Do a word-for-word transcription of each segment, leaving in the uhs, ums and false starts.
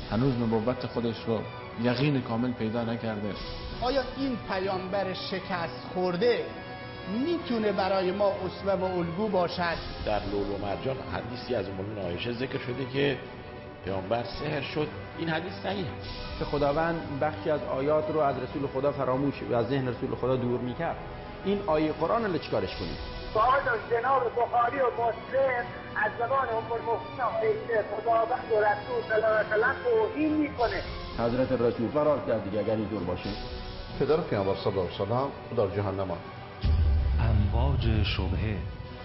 هنوز نبوت خودش رو یقین کامل پیدا نکرده. آیا این پیامبر شکست خورده میتونه برای ما اسوه و الگو باشد؟ در لؤلؤ و مرجان حدیثی از ام عایشه ذکر شده که پیامبر سحر شد. این حدیث صحیح که خداوند بخشی از آیات رو از رسول خدا فراموش و از ذهن رسول خدا دور میکرد. این آیه قرآن رو چیکارش کنیم؟ باید جناب بخاری و مسلم از زبان ام المؤمنین بین خداوند و رسول صلی الله علیه و سلم توهین میکنه. حضرت رسول فرار کرد دیگه اگر اینطور باشه. پدر پیامبر صلی الله علیه و سلم در جهنم است. امواج شبهه.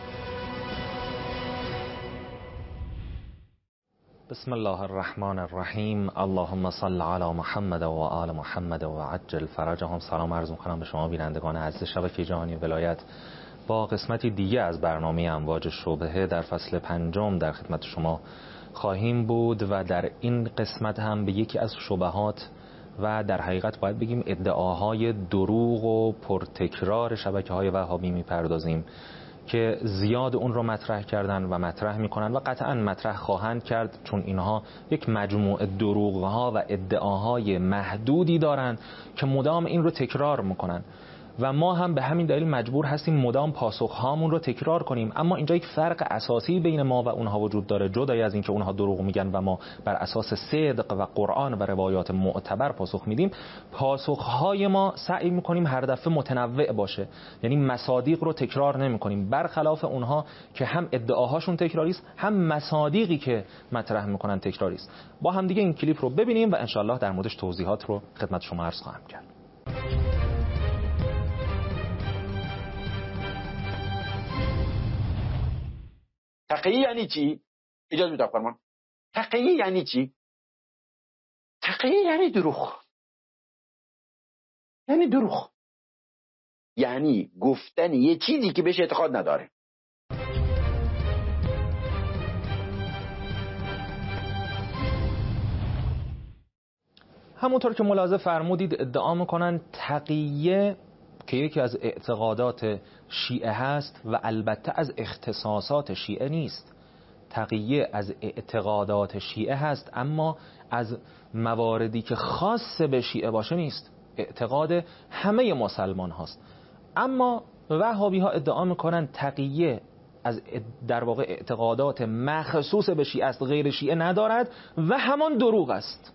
بسم الله الرحمن الرحیم. اللهم صل علی محمد و آل محمد و عجل فرجهم. سلام عرض می‌کنم به شما بینندگان عزیز شبکه جهانی ولایت با قسمتی دیگه از برنامه امواج شبهه در فصل پنجم در خدمت شما خواهیم بود و در این قسمت هم به یکی از شبهات و در حقیقت باید بگیم ادعاهای دروغ و پرتکرار شبکه‌های وهابی میپردازیم که زیاد اون رو مطرح کردن و مطرح میکنن و قطعا مطرح خواهند کرد، چون اینها یک مجموعه دروغها و ادعاهای محدودی دارن که مدام این رو تکرار میکنن و ما هم به همین دلیل مجبور هستیم مدام پاسخهامون رو تکرار کنیم. اما اینجا یک فرق اساسی بین ما و اونها وجود داره، جدای از اینکه اونها دروغ میگن و ما بر اساس صدق و قرآن و روایات معتبر پاسخ میدیم. پاسخهای ما سعی میکنیم هر دفعه متنوع باشه، یعنی مصادیق رو تکرار نمیکنیم، برخلاف اونها که هم ادعاهاشون تکراری است هم مصادیقی که مطرح میکنن تکراری است. با هم دیگه این کلیپ رو ببینیم و انشالله در موردش توضیحات رو خدمت شما عرض خواهم کرد. تقیه یعنی چی؟ اجازه میدم فرمان. تقیه یعنی چی؟ تقیه یعنی دروغ. یعنی دروغ. یعنی گفتن یه چیزی که بهش اعتقاد نداره. همونطور که ملاحظه فرمودید ادعا میکنن تقیه که یکی از اعتقادات شیعه هست و البته از اختصاصات شیعه نیست. تقیه از اعتقادات شیعه هست اما از مواردی که خاص به شیعه باشه نیست، اعتقاد همه مسلمان هاست. اما وهابی ها ادعا میکنن تقیه از در واقع اعتقادات مخصوص به شیعه است، غیر شیعه ندارد و همان دروغ است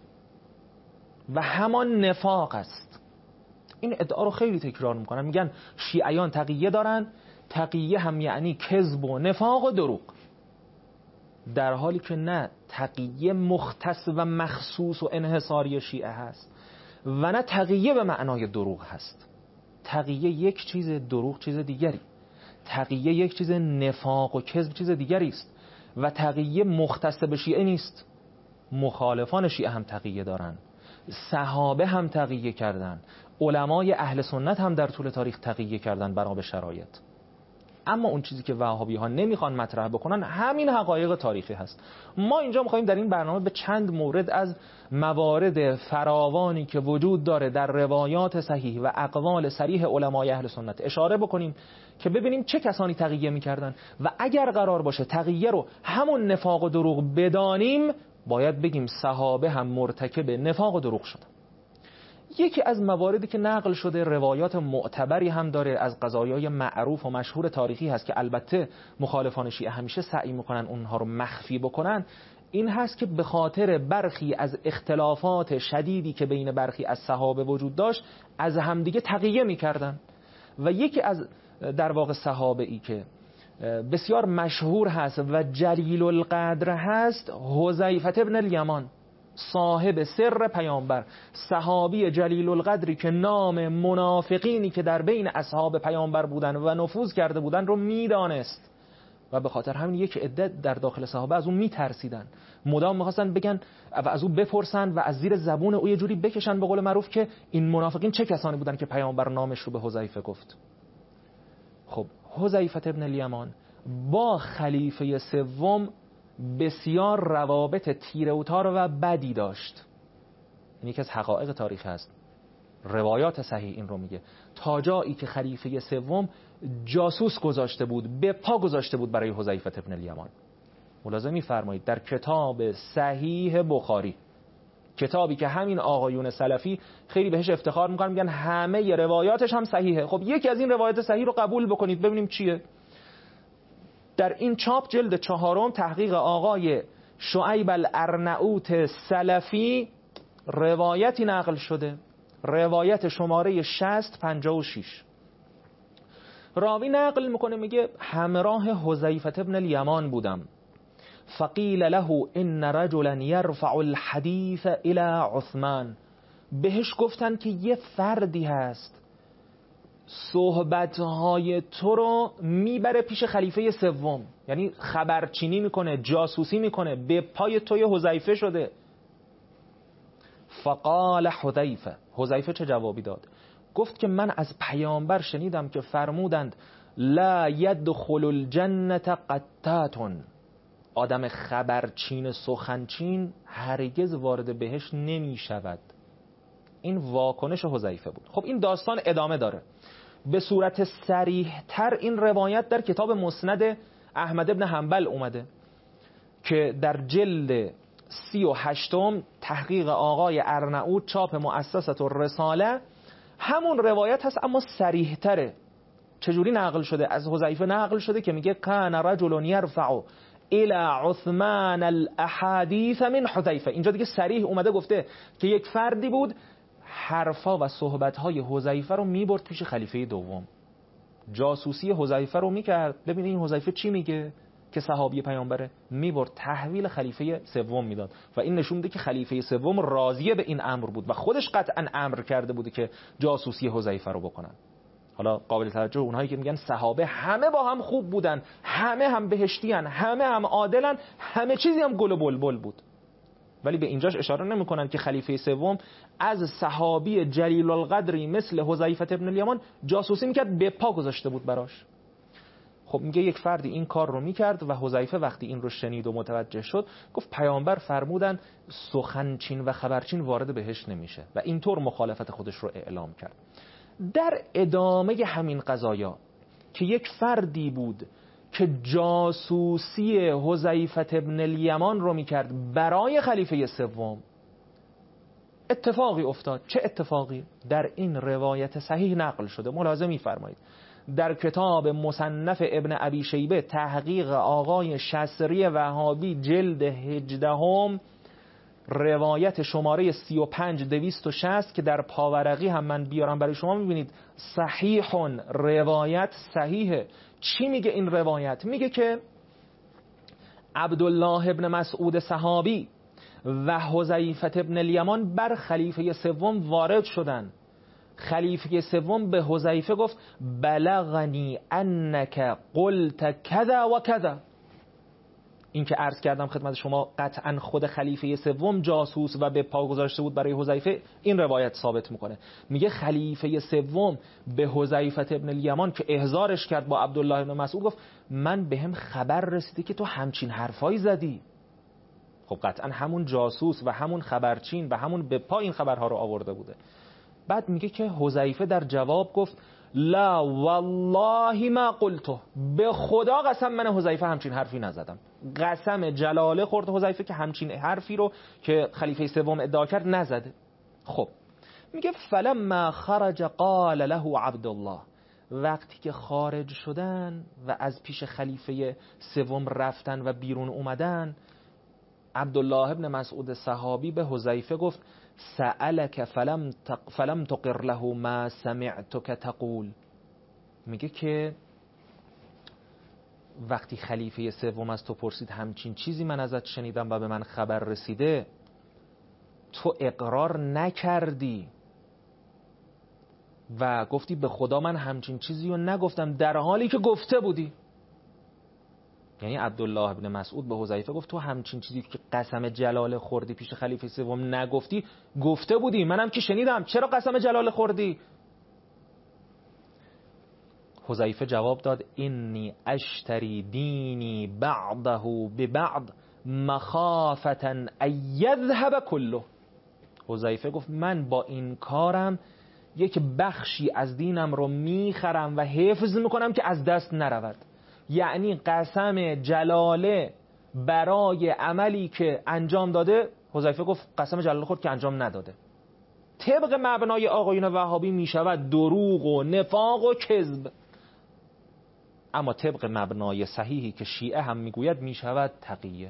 و همان نفاق است. این ادعا رو خیلی تکرار میکنن، میگن شیعیان تقیه دارن، تقیه هم یعنی کذب و نفاق و دروغ، در حالی که نه، تقیه مختص و مخصوص و انحصاری شیعه هست و نه تقیه به معنای دروغ هست. تقیه یک چیز، دروغ چیز دیگری. تقیه یک چیز، نفاق و کذب چیز دیگری است و تقیه مختص به شیعه نیست. مخالفان شیعه هم تقیه دارن، صحابه هم تقیه کردن، علمای اهل سنت هم در طول تاریخ تقیه کردن بنا به شرایط. اما اون چیزی که وهابی ها نمیخوان مطرح بکنن همین حقایق تاریخی هست. ما اینجا میخوایم در این برنامه به چند مورد از موارد فراوانی که وجود داره در روایات صحیح و اقوال صریح علمای اهل سنت اشاره بکنیم که ببینیم چه کسانی تقیه میکردن و اگر قرار باشه تقیه رو همون نفاق و دروغ بدانیم باید بگیم صحابه هم مرتکب نفاق و دروغ شدن. یکی از مواردی که نقل شده روایات معتبری هم داره از قضایای معروف و مشهور تاریخی هست که البته مخالفان شیعه همیشه سعی میکنن اونها رو مخفی بکنن، این هست که به خاطر برخی از اختلافات شدیدی که بین برخی از صحابه وجود داشت از همدیگه تقیه میکردن و یکی از در واقع صحابه ای که بسیار مشهور هست و جلیل القدر هست حذیفه ابن الیمان، صاحب سر پیامبر، صحابی جلیل القدری که نام منافقینی که در بین اصحاب پیامبر بودن و نفوذ کرده بودن رو میدانست و به خاطر همین یک عده در داخل صحابه از اون میترسیدن، مدام میخواستن بگن و از اون بپرسن و از زیر زبون او یه جوری بکشن به قول معروف که این منافقین چه کسانی بودن که پیامبر نامش رو به حذیفه گفت. خب حذیفه ابن الیمان با خلیفه سوم بسیار روابط تیره و تار و بدی داشت. این یکی از حقایق تاریخ هست، روایات صحیح این رو میگه، تا جایی که خلیفه سوم جاسوس گذاشته بود، به پا گذاشته بود برای حذیفه ابن الیمان. ملاحظه می‌فرمایید در کتاب صحیح بخاری کتابی که همین آقایون سلفی خیلی بهش افتخار میکنن، میگن همه روایاتش هم صحیحه. خب یکی از این روایات صحیح رو قبول بکنید ببینیم چیه. در این چاپ جلد چهارم تحقیق آقای شعیب الارناؤوط سلفی روایتی نقل شده، روایت شماره شصت پنجاه و شش. راوی نقل میکنه میگه همراه حذیفه ابن الیمان بودم، فقیل له ان رجلا یرفع الحدیث الى عثمان. بهش گفتن که یه فردی هست صحبتهای تو رو میبره پیش خلیفه سوم، یعنی خبرچینی میکنه، جاسوسی میکنه، به پای توی حذیفه شده. فقال حذیفه، حذیفه چه جوابی داد؟ گفت که من از پیامبر شنیدم که فرمودند لا يدخل الجنة قتاتون، آدم خبرچین سخنچین هرگز وارد بهشت نمی شود. این واکنش حذیفه بود. خب این داستان ادامه داره. به صورت صریح تر این روایت در کتاب مسند احمد ابن حنبل اومده که در جلد سی و هشتم تحقیق آقای ارناؤوط چاپ مؤسسة الرساله همون روایت هست اما صریح تره. چجوری نقل شده؟ از حذیفه نقل شده که میگه کان رجل یرفع الى عثمان الاحادیث من حذیفه. اینجا دیگه صریح اومده گفته که یک فردی بود حرفا و صحبتهای حذیفه رو میبرد پیش خلیفه دوم، جاسوسی حذیفه رو میکرد. ببینید این حذیفه چی میگه که صحابی پیامبره، میبرد تحویل خلیفه سوم میداد و این نشون میده که خلیفه سوم راضیه به این امر بود و خودش قطعا امر کرده بوده که جاسوسی حذیفه رو بکنن. حالا قابل توجه اونهایی که میگن صحابه همه با هم خوب بودن، همه هم بهشتیان، همه هم عادلن، همه چیزی هم گل و بلبل بود، ولی به اینجاش اشاره نمیکنن که خلیفه سوم از صحابی جلیل القدری مثل حذیفه ابن الیمان جاسوسی میکرد، به پا گذاشته بود براش. خب میگه یک فردی این کار رو میکرد و حذیفه وقتی این رو شنید و متوجه شد گفت پیامبر فرمودن سخنچین و خبرچین وارد بهشت نمیشه و اینطور مخالفت خودش رو اعلام کرد. در ادامه همین قضایا که یک فردی بود که جاسوسی حذیفه ابن الیمان رو میکرد برای خلیفه سوم، اتفاقی افتاد. چه اتفاقی؟ در این روایت صحیح نقل شده، ملاحظه میفرمایید در کتاب مصنف ابن ابی شیبه تحقیق آقای شصری وهابی جلد هجدهم روایت شماره سی و پنج دویست و شصت که در پاورقی هم من بیارم برای شما، میبینید صحیح، روایت صحیحه. چی میگه این روایت؟ میگه که عبدالله ابن مسعود صحابی و حذیفه ابن الیمان بر خلیفه سوم وارد شدن. خلیفه سوم به حذیفه گفت بلغنی انک قلت کذا و کذا. این که عرض کردم خدمت شما قطعا خود خلیفه سوم جاسوس و به پا گذاشته بود برای حذیفه، این روایت ثابت میکنه. میگه خلیفه سوم به حذیفه ابن الیمان که احضارش کرد با عبدالله ابن مسعود گفت من بهم خبر رسیده که تو همچین حرفایی زدی. خب قطعا همون جاسوس و همون خبرچین و همون به پا این خبرها رو آورده بوده. بعد میگه که حذیفه در جواب گفت لا والله ما قلته، به خدا قسم من حذیفه همچین حرفی نزدم. قسم جلاله خورد حذیفه که همچین حرفی رو که خلیفه سوم ادعا کرد نزده. خب میگه فلما خرج قال له عبدالله، وقتی که خارج شدن و از پیش خلیفه سوم رفتن و بیرون اومدن، عبدالله ابن مسعود صحابی به حذیفه گفت سألک فلم تق فلم تقر له ما سمعتک تقول. میگه که وقتی خلیفه سوم از تو پرسید همچین چیزی من ازت شنیدم و به من خبر رسیده، تو اقرار نکردی و گفتی به خدا من همچین چیزی رو نگفتم، در حالی که گفته بودی. یعنی عبدالله ابن مسعود به حذیفه گفت تو همچین چیزی که قسم جلاله خوردی پیش خلیفه سوم نگفتی، گفته بودی، منم که شنیدم، چرا قسم جلاله خوردی؟ حذیفه جواب داد اینی اشتری دینی بعضه ببعض مخافتا ان یذهب کله. حذیفه گفت من با این کارم یک بخشی از دینم رو میخرم و حفظ میکنم که از دست نرود. یعنی قسم جلاله برای عملی که انجام داده حذیفه گفت قسم جلال خورد که انجام نداده. طبق مبنای آقایون وهابی می شود دروغ و نفاق و کذب، اما طبق مبنای صحیحی که شیعه هم میگوید می شود تقیه.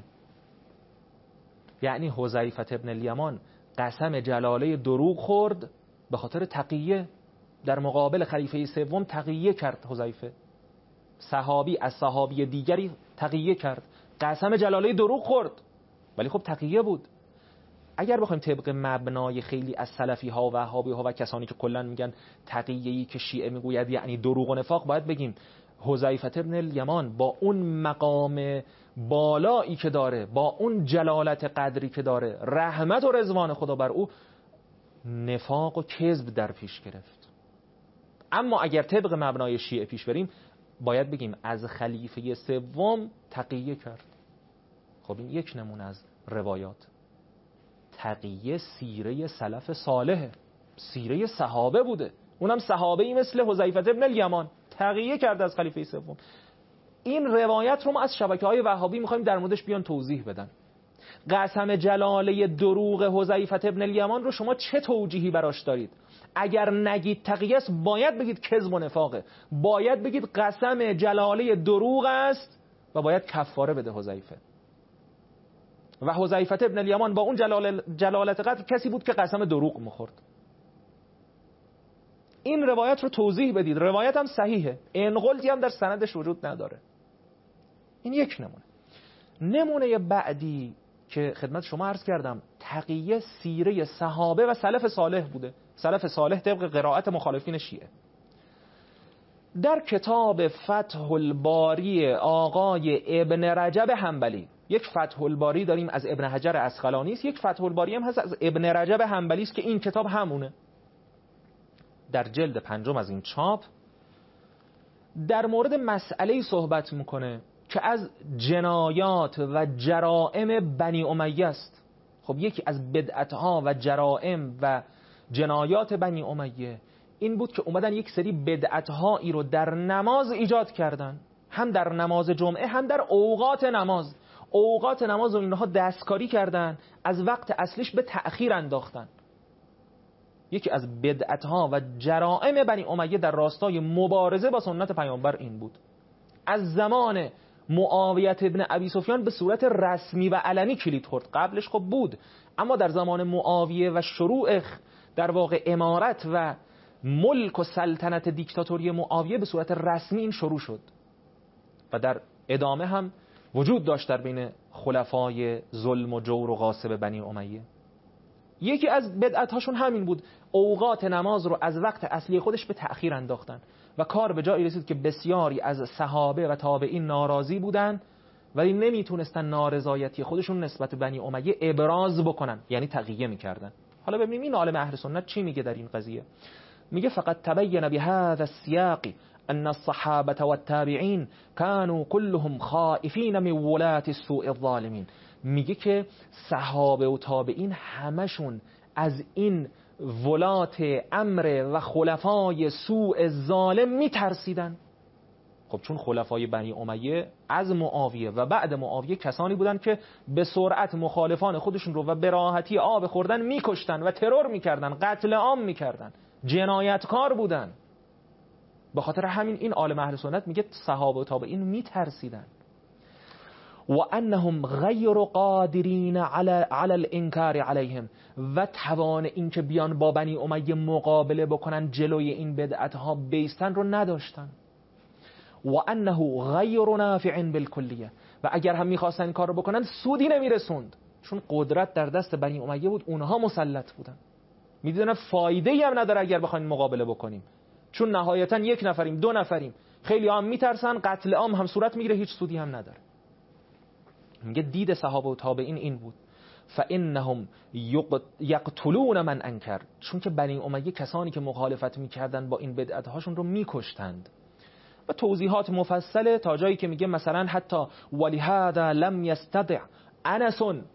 یعنی حذیفه ابن الیمان قسم جلاله دروغ خورد به خاطر تقیه، در مقابل خلیفه سوم تقیه کرد. حذیفه صحابی از صحابی دیگری تقیه کرد، قسم جلاله دروغ خورد ولی خب تقیه بود. اگر بخوایم طبق مبنای خیلی از سلفی ها و وهابی ها و کسانی که کلا میگن تقیه‌ای که شیعه میگوید یعنی دروغ و نفاق، باید بگیم حذیفه ابن الیمان با اون مقام بالایی که داره، با اون جلالت قدری که داره، رحمت و رضوان خدا بر او، نفاق و کذب در پیش گرفت. اما اگر طبق مبنای شیعه پیش بریم باید بگیم از خلیفه سوم تقیه کرد. خب این یک نمونه از روایات. تقیه سیره سلف صالحه، سیره صحابه بوده، اونم صحابه‌ای مثل حذیفه ابن الیمان تقیه کرد از خلیفه سوم. این روایت رو ما از شبکه‌های وهابی می‌خوایم در موردش بیان توضیح بدن. قسم جلاله دروغ حذیفه ابن الیمان رو شما چه توجیهی براش دارید؟ اگر نگید تقیه است باید بگید کذب و نفاقه، باید بگید قسم جلاله دروغ است و باید کفاره بده حذیفه. و حذیفه ابن الیمان با اون جلال جلالت قدر کسی بود که قسم دروغ می‌خورد. این روایت رو توضیح بدید. روایت هم صحیحه، انقلتی هم در سندش وجود نداره. این یک نمونه. نمونه بعدی که خدمت شما عرض کردم، تقیه سیره صحابه و سلف صالح بوده. سلف صالح طبق قرائت مخالفین شیعه. در کتاب فتح الباری آقای ابن رجب حنبلی، یک فتح الباری داریم از ابن حجر عسقلانی است، یک فتح الباری هم هست از ابن رجب حنبلی است که این کتاب همونه. در جلد پنجم از این چاپ در مورد مسئله صحبت میکنه که از جنایات و جرائم بنی امیه است. خب یکی از بدعتها و جرائم و جنایات بنی امیه این بود که اومدن یک سری بدعتهایی رو در نماز ایجاد کردن، هم در نماز جمعه هم در اوقات نماز. اوقات نماز رو اینها دستکاری کردن، از وقت اصلیش به تأخیر انداختن. یکی از بدعتها و جرائم بنی امیه در راستای مبارزه با سنت پیامبر این بود. از زمان معاویه ابن ابی سفیان به صورت رسمی و علنی کلید خورد. قبلش خب بود، اما در زمان معاویه و شروع در واقع امارت و ملک و سلطنت دیکتاتوری معاویه به صورت رسمی این شروع شد و در ادامه هم وجود داشت در بین خلفای ظلم و جور و غاصب بنی امیه. یکی از بدعت‌هاشون همین بود، اوقات نماز رو از وقت اصلی خودش به تأخیر انداختن و کار به جایی رسید که بسیاری از صحابه و تابعین ناراضی بودن ولی نمیتونستن نارضایتی خودشون نسبت به بنی امیه ابراز بکنن، یعنی تقیه میکردن. حالا ببینیم این عالم اهل سنت چی میگه در این قضیه. میگه فقط تبین بهذا السیاق ان الصحابه والتابعین كانوا كلهم خائفین من ولاة السوء الظالمین. میگه که صحابه و تابعین همشون از این ولات امر و خلفای سوء ظالم میترسیدن. خب چون خلفای بنی امیه از معاویه و بعد معاویه کسانی بودن که به سرعت مخالفان خودشون رو و به راحتی آب خوردن میکشتن و ترور میکردن، قتل عام میکردن، جنایتکار بودن. به خاطر همین این عالم اهل سنت میگه صحابه و تابعین میترسیدن. و انهم غیر قادرین علی علی الانکار علیهم، و توان این که بیان با بنی امیه مقابله بکنن، جلوی این بدعتها بیستن رو نداشتن. و انه غیر نافع بالکلیه، و اگر هم میخواستن این کار رو بکنن سودی نمیرسوند، چون قدرت در دست بنی امیه بود، اونها مسلط بودن. میدونن فایده ای هم نداره اگر بخوایم مقابله بکنیم، چون نهایتا یک نفریم، دو نفریم، خیلی هم میترسن، قتل عام هم صورت میگیره، هیچ سودی هم نداره. میگه دید صحابه و تابعین این بود، فانهم یقتلون من انکر، چون که بنی امیه کسانی که مخالفت میکردن با این بدعت‌هاشون رو میکشتند. و توضیحات مفصله تا جایی که میگه مثلا حتی ولهذا لم یستطع انس،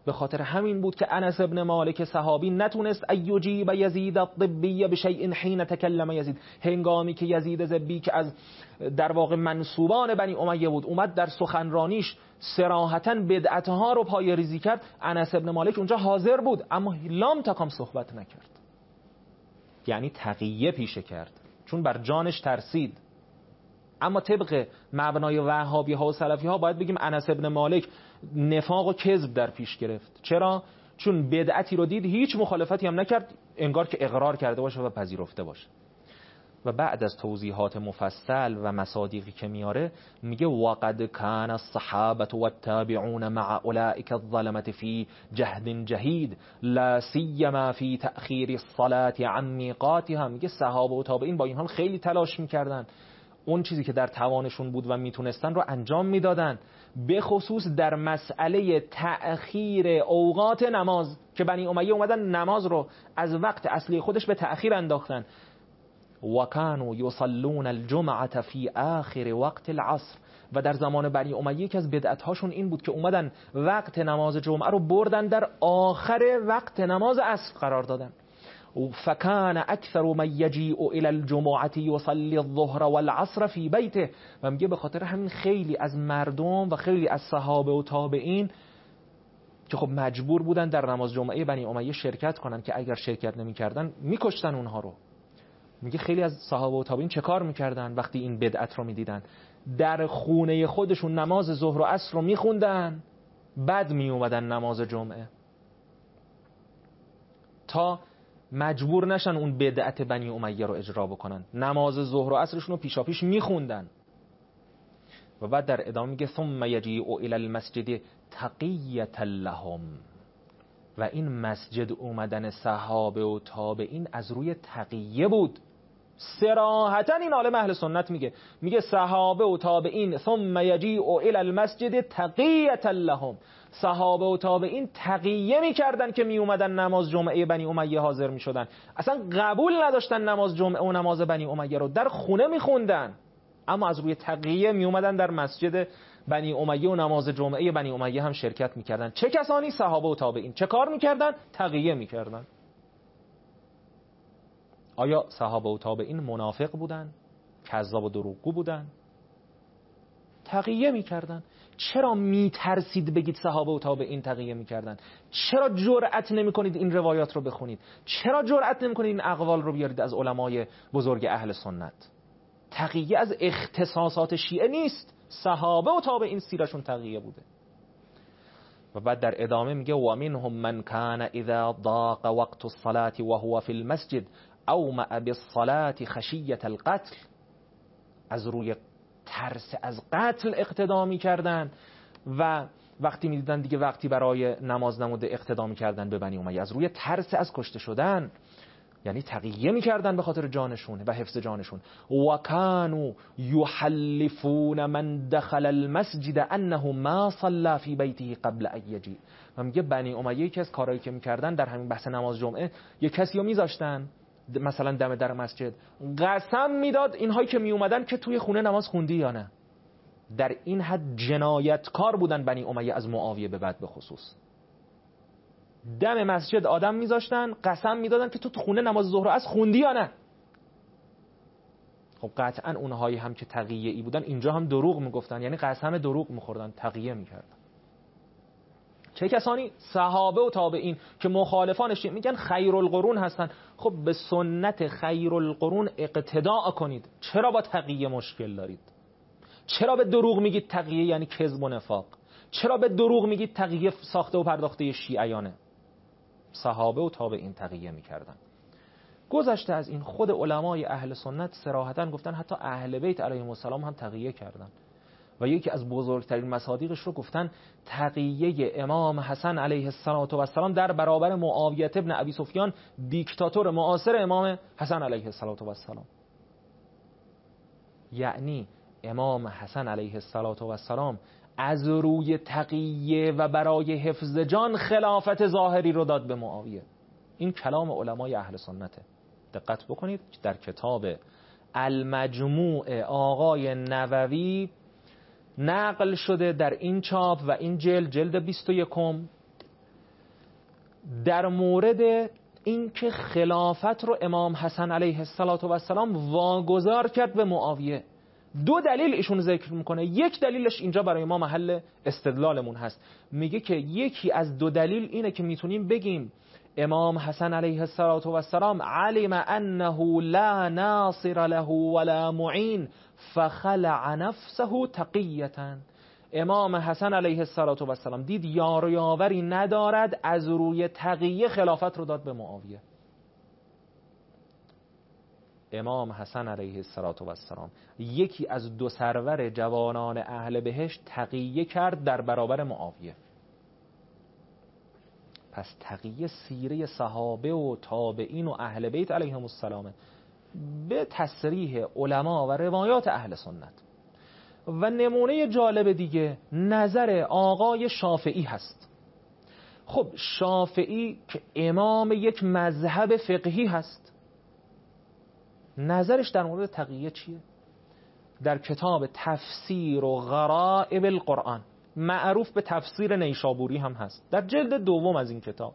به خاطر همین بود که انس ابن مالک صحابی نتونست ایجیب یزید الطبی بشیء حین تکلم یزید، هنگامی که یزید ذبی که از در واقع منسوبان بنی امیه بود اومد در سخنرانیش صراحتاً بدعتها رو پای ریزی کرد، انس ابن مالک اونجا حاضر بود اما لام تکام صحبت نکرد، یعنی تقیه پیشه کرد چون بر جانش ترسید. اما طبق مبنای وهابی ها و سلفی ها باید بگیم انس ابن مالک نفاق و کذب در پیش گرفت. چرا؟ چون بدعتی رو دید هیچ مخالفتی هم نکرد، انگار که اقرار کرده باشه و پذیرفته باشه. و بعد از توضیحات مفصل و مصادیقی که میاره میگه وقد کان الصحابه والتابعون مع اولئک الظلمه فی جهد جهید لا سیما فی تأخیر الصلاة عن میقاتها. میگه صحابه و تابعین با این حال خیلی تلاش میکردن، اون چیزی که در توانشون بود و میتونستن رو انجام میدادن، به خصوص در مسئله تأخیر اوقات نماز که بنی امیه اومدن نماز رو از وقت اصلی خودش به تأخیر انداختن. و کانوا یصلون الجمعه فی آخر وقت العصر، و در زمان بنی امیه یکی از بدعت‌هاشون این بود که اومدن وقت نماز جمعه رو بردن در آخر وقت نماز عصر قرار دادن. فکان اکثر من یجیء الی الجمعه یصلی الظهر والعصر فی بیته. و میگه به خاطر همین خیلی از مردم و خیلی از صحابه و تابعین که خب مجبور بودن در نماز جمعه بنی امیه شرکت کنن که اگر شرکت نمی‌کردن میکشتن اونها رو. میگه خیلی از صحابه و تابعین چه کار میکردن وقتی این بدعت رو میدیدن؟ در خونه خودشون نماز ظهر و عصر رو میخوندن، بعد میومدن نماز جمعه تا مجبور نشن اون بدعت بنی امیه رو اجرا بکنن. نماز ظهر و عصرشون رو پیشا پیش میخوندن و بعد در ادامه میگه ثم یجیء الی المسجد تقیة لهم. و این مسجد اومدن صحابه و تابعین از روی تقیه بود. صراحتا این عالم اهل سنت میگه میگه صحابه و تابعین ثم یجیء الی المسجد تقیة لهم، صحابه و تابعین تقیه میکردن که میومدن نماز جمعه بنی امیه حاضر میشدن، اصلا قبول نداشتن نماز جمعه و نماز بنی امیه رو در خونه میخوندن، اما از روی تقیه میومدن در مسجد بنی امیه و نماز جمعه بنی امیه هم شرکت میکردن. چه کسانی؟ صحابه و تابعین. چه کار میکردن؟ تقیه میکردن. آیا صحابه و تابعین منافق بودن؟ کذاب و دروغگو بودن؟ تقیه میکردن. چرا میترسید بگید صحابه و تابعین تقیه میکردن؟ چرا جرأت نمیکنید این روایات رو بخونید؟ چرا جرأت نمیکنید این اقوال رو بیارید از علمای بزرگ اهل سنت؟ تقیه از اختصاصات شیعه نیست، صحابه و تابعین سیرشون تقیه بوده. و بعد در ادامه میگه و منهم من کان اذا ضاق وقت الصلاة وهو في المسجد اومأ بالصلاة خشیة القتل. از روی ترس از قتل اقتدا می‌کردن و وقتی می‌دیدن دیگه وقتی برای نماز نموده اقتدا می‌کردن به بنی امیه از روی ترس از کشته شدن، یعنی تقیه می‌کردن به خاطر جانشون و حفظ جانشون. و کانوا یحلفون من دخل المسجد انه ما صلى في بیته قبل ان یجیء. و میگه بنی امیه یکی از کارهایی که می‌کردن در همین بحث نماز جمعه، یک کسی رو می‌ذاشتن مثلا دم در مسجد، قسم میداد اینهایی که می اومدن که توی خونه نماز خوندی یا نه. در این حد جنایتکار بودن بنی امیه از معاویه به بعد به خصوص. دم مسجد آدم میذاشتن قسم میدادن که تو تو خونه نماز ظهر از خوندی یا نه. خب قطعا اونهایی هم که تقیه ای بودن اینجا هم دروغ میگفتن، یعنی قسم دروغ میخوردن، تقیه میکردن. چه کسانی؟ صحابه و تابعین که مخالفانش میگن خیر القرون هستن. خب به سنت خیر القرون اقتداء کنید. چرا با تقیه مشکل دارید؟ چرا به دروغ میگید تقیه یعنی کذب و نفاق؟ چرا به دروغ میگید تقیه ساخته و پرداخته شیعیانه؟ صحابه و تابعین تقیه میکردن. گذشته از این خود علمای اهل سنت صراحتاً گفتن حتی اهل بیت علیهم السلام هم تقیه کردن و یکی از بزرگترین مصادیقش رو گفتن تقیه امام حسن علیه السلام در برابر معاویه ابن ابی سفیان، دیکتاتور معاصر امام حسن علیه السلام. یعنی امام حسن علیه السلام از روی تقیه و برای حفظ جان خلافت ظاهری رو داد به معاویه. این کلام علمای اهل سنته. دقت بکنید در کتاب المجموع آقای نووی نقل شده در این چاپ و این جلد جلد بیست و یکم در مورد اینکه خلافت رو امام حسن علیه السلام واگذار کرد به معاویه. دو دلیل ایشون ذکر میکنه. یک دلیلش اینجا برای ما محل استدلالمون هست، میگه که یکی از دو دلیل اینه که میتونیم بگیم امام حسن علیه السلام علم انه لا ناصر له ولا معین فخلع نفسه تقیة. امام حسن علیه السلام دید یار و یاوری ندارد، از روی تقیه خلافت رو داد به معاویه. امام حسن علیه السلام یکی از دو سرور جوانان اهل بهشت تقیه کرد در برابر معاویه. پس تقیه سیره صحابه و تابعین و اهل بیت علیهم السلام به تصریح علما و روایات اهل سنت. و نمونه جالب دیگه نظر آقای شافعی هست. خب شافعی که امام یک مذهب فقهی هست، نظرش در مورد تقیه چیه؟ در کتاب تفسیر و غرائب القرآن، معروف به تفسیر نیشابوری هم هست، در جلد دوم از این کتاب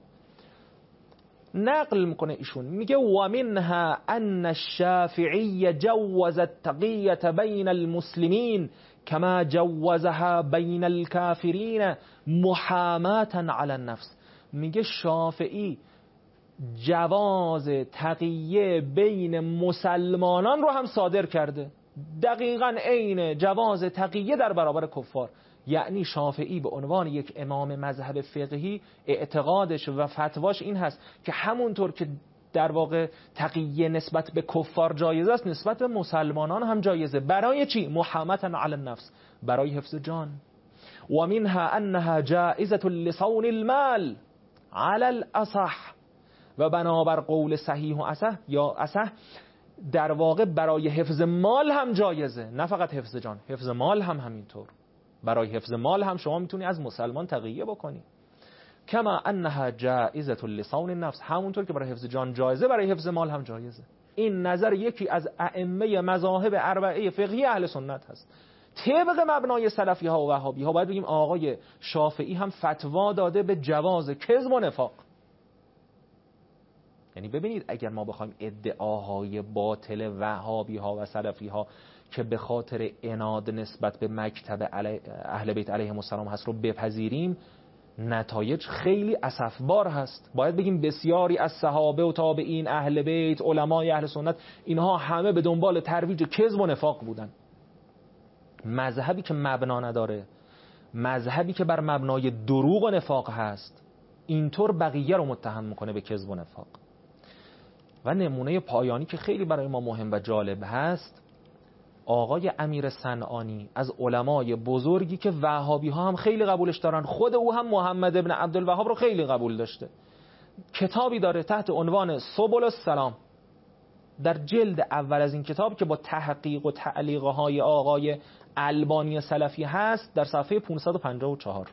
نقل میکنه ایشون، میگه و منها ان الشافعی جوز التقیة بین المسلمین کما جوزها بین الكافرین محاماتا علی النفس. میگه شافعی جواز تقیه بین مسلمانان رو هم صادر کرده، دقیقاً عین جواز تقیه در برابر کفار. یعنی شافعی به عنوان یک امام مذهب فقهی اعتقادش و فتواش این هست که همونطور که در واقع تقیه نسبت به کفار جایز است، نسبت به مسلمانان هم جایزه. برای چی؟ محامتا علی النفس، برای حفظ جان. و منها انها جائزة لصون المال علی الاصح، و بنابر قول صحیح و اصح یا اصح در واقع برای حفظ مال هم جایزه، نه فقط حفظ جان، حفظ مال هم همینطور. برای حفظ مال هم شما میتونی از مسلمان تقیه بکنی. کما انها جائزة لصون النفس، همونطور که برای حفظ جان جایزه، برای حفظ مال هم جایزه. این نظر یکی از ائمه مذاهب اربعه فقهی اهل سنت هست. طبق مبنای سلفی ها و وهابی ها باید بگیم آقای شافعی هم فتوا داده به جواز کذب و نفاق. یعنی ببینید اگر ما بخوایم ادعاهای باطل وهابی ها و سلفی ها که به خاطر عناد نسبت به مکتب اهل بیت علیهم السلام هست رو بپذیریم، نتایج خیلی اسفبار هست. باید بگیم بسیاری از صحابه و تابعین، اهل بیت، علمای اهل سنت، اینها همه به دنبال ترویج کذب و نفاق بودن. مذهبی که مبنا نداره، مذهبی که بر مبنای دروغ و نفاق هست، اینطور بقیه رو متهم میکنه به کذب و نفاق. و نمونه پایانی که خیلی برای ما مهم و جالب هست، آقای امیر صنعانی از علمای بزرگی که وهابی ها هم خیلی قبولش دارن، خود او هم محمد ابن عبدالوهاب رو خیلی قبول داشته، کتابی داره تحت عنوان سبل السلام. در جلد اول از این کتاب که با تحقیق و تعلیقه های آقای البانی سلفی هست، در صفحه پانصد و پنجاه و چهار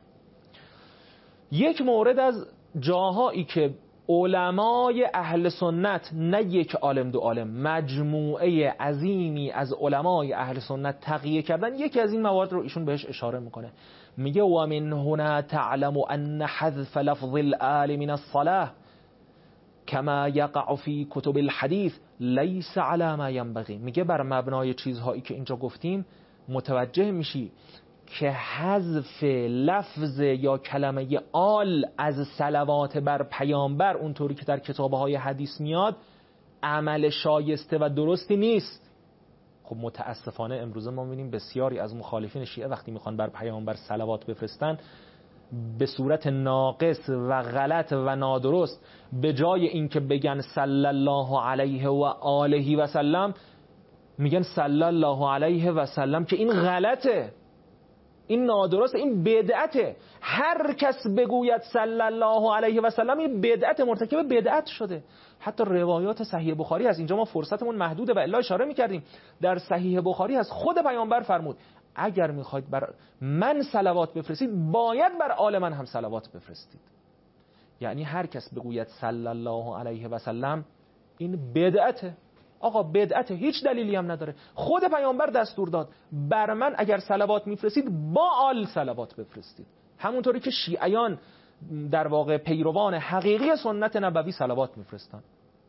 یک مورد از جاهایی که علمای اهل سنت، نه یک عالم دو عالم، مجموعه عظیمی از علمای اهل سنت تقیه کردن، یکی از این موارد رو ایشون بهش اشاره میکنه. میگه و من هنا تعلم ان حذف لفظ الآل من الصلاة کما یقع فی کتب الحدیث لیس علی ما ینبغی. میگه بر مبنای چیزهایی که اینجا گفتیم متوجه میشی که حذف لفظ یا کلمه آل از صلوات بر پیامبر اونطوری که در کتاب‌های حدیث میاد عمل شایسته و درستی نیست. خب متاسفانه امروز ما می‌بینیم بسیاری از مخالفین شیعه وقتی میخوان بر پیامبر صلوات بفرستن به صورت ناقص و غلط و نادرست، به جای اینکه بگن صلی الله علیه و آله و سلم میگن صلی الله علیه و سلم، که این غلطه، این نادرسته، این بدعته. هر کس بگوید صلی الله علیه و سلم این بدعت، مرتکب بدعت شده. حتی روایات صحیح بخاری هست، اینجا ما فرصتمون محدوده و الا اشاره میکردیم، در صحیح بخاری هست خود پیامبر فرمود اگر میخواید بر من صلوات بفرستید باید بر آل من هم صلوات بفرستید. یعنی هر کس بگوید صلی الله علیه و سلم این بدعته. آقا بدعته، هیچ دلیلی هم نداره. خود پیامبر دستور داد بر من اگر صلوات میفرستید با آل صلوات بفرستید. همونطوری که شیعیان در واقع پیروان حقیقی سنت نبوی صلوات میفرستن.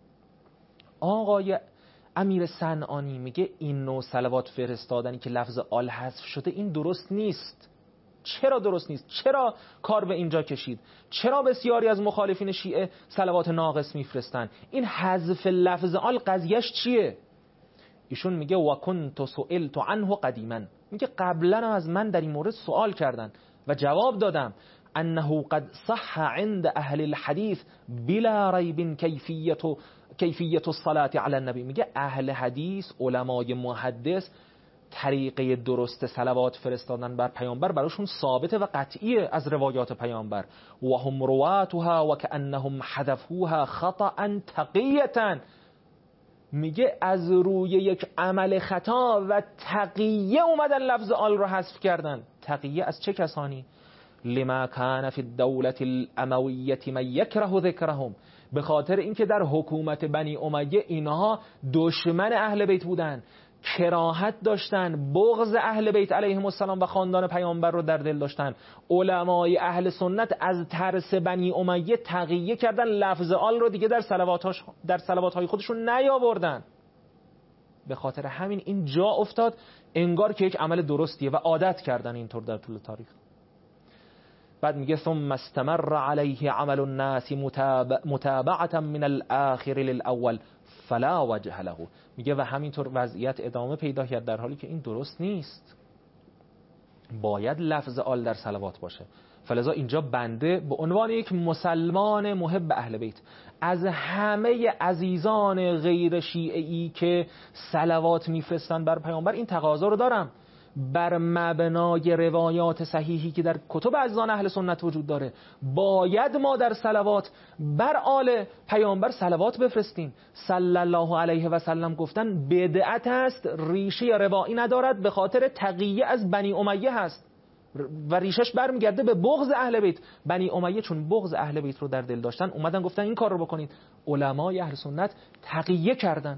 آقای امیر صنعانی میگه این نوع صلوات فرستادنی که لفظ آل حذف شده این درست نیست. چرا درست نیست؟ چرا کار به اینجا کشید؟ چرا بسیاری از مخالفین شیعه صلوات ناقص میفرستن؟ این حذف لفظ آل قضیهش چیه؟ ایشون میگه و کنت سئلت عنه قدیما، میگه قبلا از من در این مورد سوال کردن و جواب دادم انه قد صح عند اهل الحديث بلا ریب کیفیت کیفیت الصلاة علی النبی. میگه اهل حدیث، علمای محدث، طریقه درست صلوات فرستادن بر پیامبر براشون ثابته و قطعیه از روایات پیامبر. و هم رواتها و کانهم حذفوها خطأ تقیة، میگه از روی یک عمل خطا و تقیه اومدن لفظ آل رو حذف کردن. تقیه از چه کسانی؟ لما كان في الدولة الامویة من یکره ذکرهم، به خاطر اینکه در حکومت بنی امیه اینها دشمن اهل بیت بودن، کراهت داشتن، بغض اهل بیت علیهم السلام و خاندان پیامبر رو در دل داشتن. علمای اهل سنت از ترس بنی امیه تقیه کردن، لفظ آل رو دیگه در صلواتاش در صلواتهای خودشون نیاوردن. به خاطر همین این جا افتاد انگار که یک عمل درستیه و عادت کردن اینطور در طول تاریخ. بعد میگه ثم استمر علیه عمل الناس متابعة من الاخر للاول فلا وجه له. میگه و همینطور وضعیت ادامه پیدا کرد در حالی که این درست نیست. باید لفظ آل در صلوات باشه. فلذا اینجا بنده به عنوان یک مسلمان محب اهل بیت از همه عزیزان غیر شیعی که صلوات میفرستن بر پیامبر این تقاضا رو دارم، بر مبنای روایات صحیحی که در کتب عزیزان اهل سنت وجود داره باید ما در صلوات بر آل پیامبر صلوات بفرستیم. صلی الله علیه و سلم گفتن بدعت است، ریشه روایی ندارد، به خاطر تقیه از بنی امیه هست و ریشش برمیگرده به بغض اهل بیت. بنی امیه چون بغض اهل بیت رو در دل داشتن اومدن گفتن این کار رو بکنید. علمای اهل سنت تقیه کردن.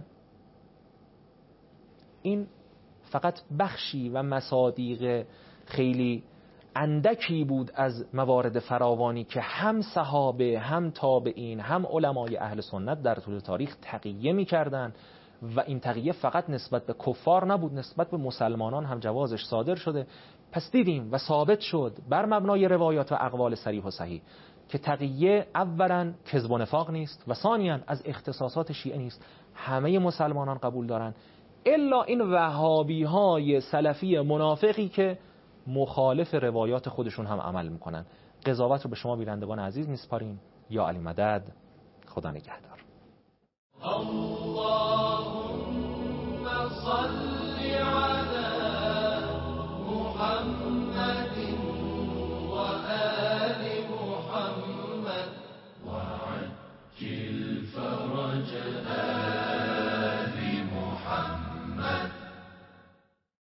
این فقط بخشی و مصادیق خیلی اندکی بود از موارد فراوانی که هم صحابه، هم تابعین، هم علمای اهل سنت در طول تاریخ تقیه می‌کردن و این تقیه فقط نسبت به کفار نبود، نسبت به مسلمانان هم جوازش صادر شده. پس دیدیم و ثابت شد بر مبنای روایات و اقوال صریح و صحیح که تقیه اولا کذب و نفاق نیست و ثانیاً از اختصاصات شیعه نیست. همه مسلمانان قبول دارن الا این وهابی های سلفی منافقی که مخالف روایات خودشون هم عمل میکنن. قضاوت رو به شما بینندگان عزیز میسپاریم. یا علی مدد. خدا نگهدار. اللهم صل